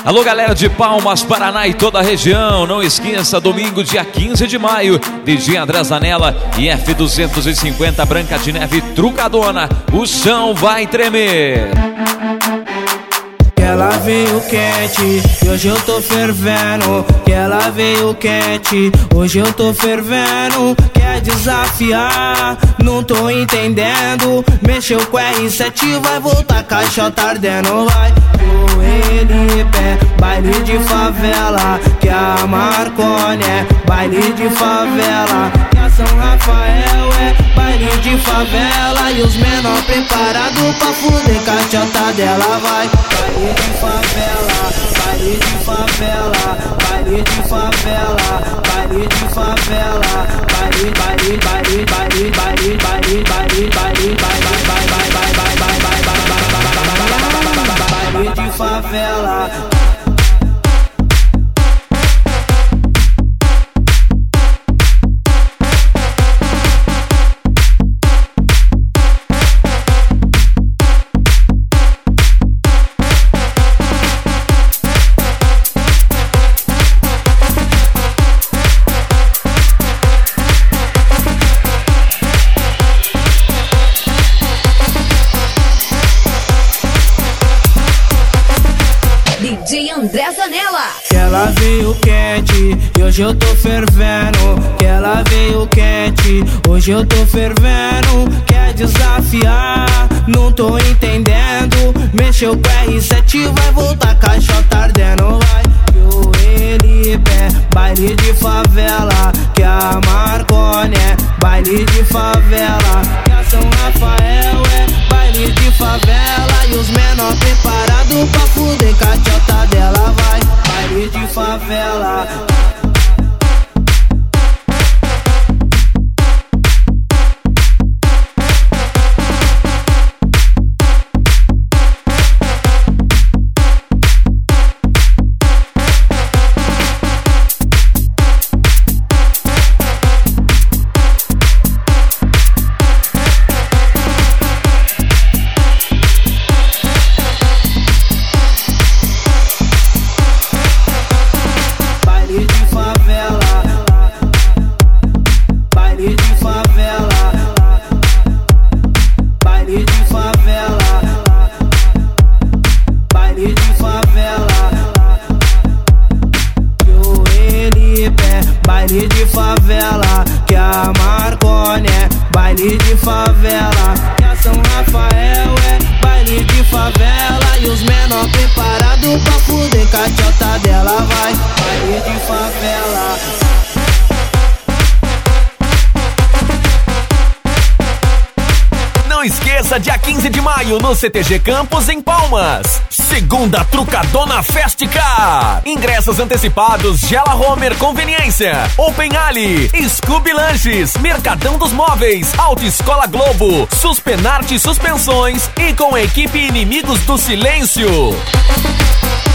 Alô, galera de Palmas, Paraná e toda a região. Não esqueça, domingo, dia 15 de maio, DJ André Zanella e F250 Branca de Neve Trucadona. O chão vai tremer. Que ela veio quente e hoje eu tô fervendo. Que ela veio quente, hoje eu tô fervendo. Quer desafiar, não tô entendendo. Mexeu com R7, vai voltar caixota ardendo. Vai com ele, pé, baile de favela. Que a Marconi é baile de favela. Que a São Rafael é baile de favela. E os menor preparados pra fuder caixota dela. Vai baile de favela, baile de favela, baile de favela, baile de favela, baile, baile, baile, baile, baile, baile, baile, baile, baile de favela. DJ André Zanella. Que ela veio quente e hoje eu tô fervendo. Que ela veio quente, hoje eu tô fervendo. Quer desafiar, não tô entendendo. Mexeu com R7, vai voltar caixota ardendo. Vai que o ele pé, baile de favela. Que a Marconi é baile de favela. Que a São Rafael é baile de favela. E os menor preparados pra fuder caixota dela. Vai baile de favela. Baile de favela, que a Marconi é baile de favela. Que a São Rafael é baile de favela. E os menor preparados pra fuder caixota dela. Vai baile de favela. Não esqueça, dia 15 de maio no CTG Campos, em Palmas. Segunda Trucadona Festicar. Ingressos antecipados, Gela Homer Conveniência, Open Ali, Scooby Lanches, Mercadão dos Móveis, Autoescola Globo, Suspenarte Suspensões e com a equipe Inimigos do Silêncio.